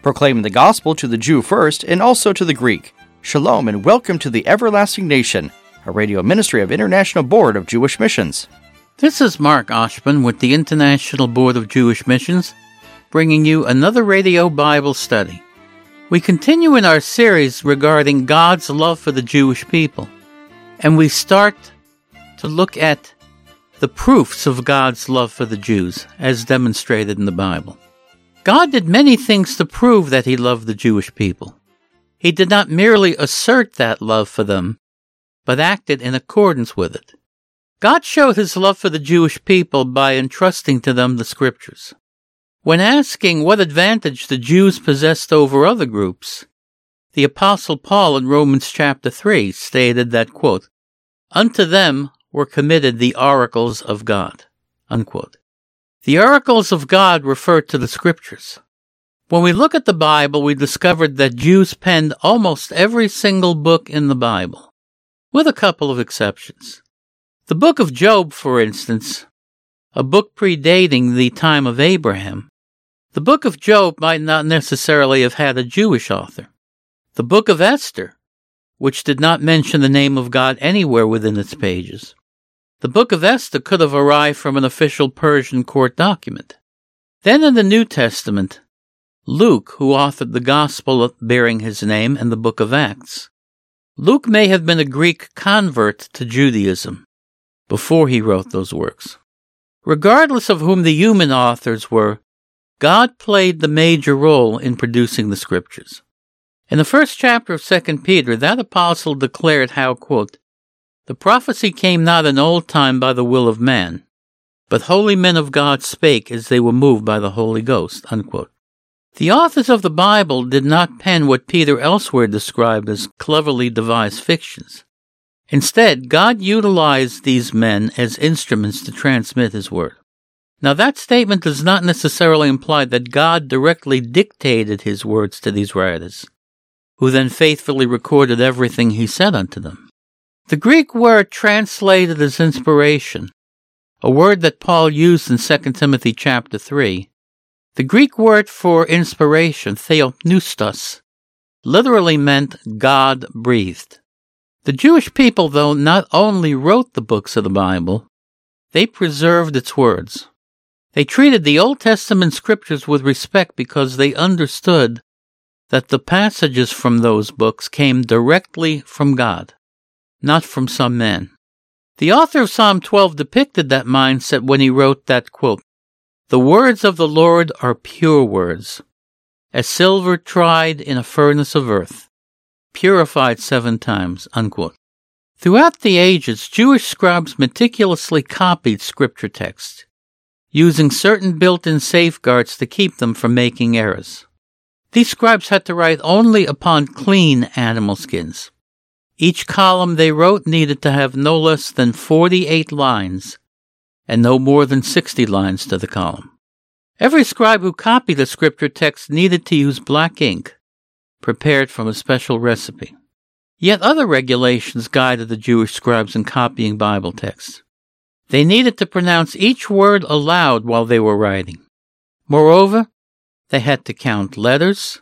proclaiming the gospel to the Jew first and also to the Greek. Shalom and welcome to the Everlasting Nation, a radio ministry of International Board of Jewish Missions. This is Mark Oshman with the International Board of Jewish Missions, bringing you another radio Bible study. We continue in our series regarding God's love for the Jewish people, and we start to look at the proofs of God's love for the Jews, as demonstrated in the Bible. God did many things to prove that He loved the Jewish people. He did not merely assert that love for them, but acted in accordance with it. God showed His love for the Jewish people by entrusting to them the Scriptures. When asking what advantage the Jews possessed over other groups, the Apostle Paul in Romans chapter 3 stated that, quote, "Unto them were committed the oracles of God," unquote. The oracles of God refer to the Scriptures. When we look at the Bible, we discovered that Jews penned almost every single book in the Bible, with a couple of exceptions. The book of Job, for instance, a book predating the time of Abraham, the book of Job might not necessarily have had a Jewish author. The book of Esther, which did not mention the name of God anywhere within its pages. The book of Esther could have arrived from an official Persian court document. Then in the New Testament, Luke, who authored the Gospel bearing his name and the book of Acts, Luke may have been a Greek convert to Judaism before he wrote those works. Regardless of whom the human authors were, God played the major role in producing the Scriptures. In the first chapter of 2 Peter, that apostle declared how, quote, "The prophecy came not in old time by the will of man, but holy men of God spake as they were moved by the Holy Ghost," unquote. The authors of the Bible did not pen what Peter elsewhere described as cleverly devised fictions. Instead, God utilized these men as instruments to transmit His word. Now, that statement does not necessarily imply that God directly dictated His words to these writers, who then faithfully recorded everything He said unto them. The Greek word translated as inspiration, a word that Paul used in 2 Timothy chapter 3, the Greek word for inspiration, theopneustos, literally meant God-breathed. The Jewish people, though, not only wrote the books of the Bible, they preserved its words. They treated the Old Testament scriptures with respect because they understood that the passages from those books came directly from God, not from some man. The author of Psalm 12 depicted that mindset when he wrote that, quote, "The words of the Lord are pure words, as silver tried in a furnace of earth, purified 7 times, unquote. Throughout the ages, Jewish scribes meticulously copied scripture texts, using certain built-in safeguards to keep them from making errors. These scribes had to write only upon clean animal skins. Each column they wrote needed to have no less than 48 lines and no more than 60 lines to the column. Every scribe who copied a scripture text needed to use black ink, prepared from a special recipe. Yet other regulations guided the Jewish scribes in copying Bible texts. They needed to pronounce each word aloud while they were writing. Moreover, they had to count letters,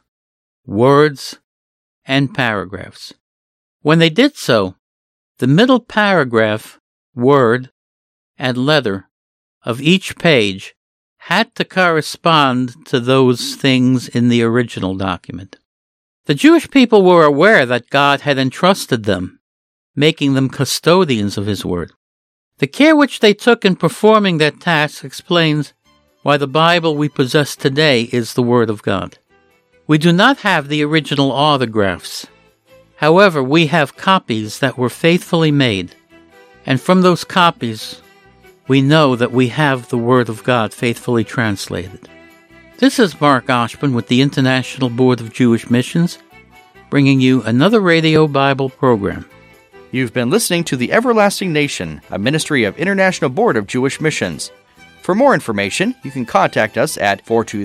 words, and paragraphs. When they did so, the middle paragraph, word, and letter of each page had to correspond to those things in the original document. The Jewish people were aware that God had entrusted them, making them custodians of His word. The care which they took in performing that task explains why the Bible we possess today is the Word of God. We do not have the original autographs. However, we have copies that were faithfully made, and from those copies, we know that we have the Word of God faithfully translated. This is Mark Oshman with the International Board of Jewish Missions, bringing you another radio Bible program. You've been listening to The Everlasting Nation, a ministry of International Board of Jewish Missions. For more information, you can contact us at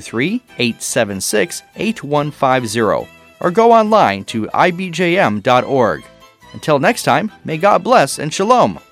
423-876-8150 or go online to ibjm.org. Until next time, may God bless and shalom.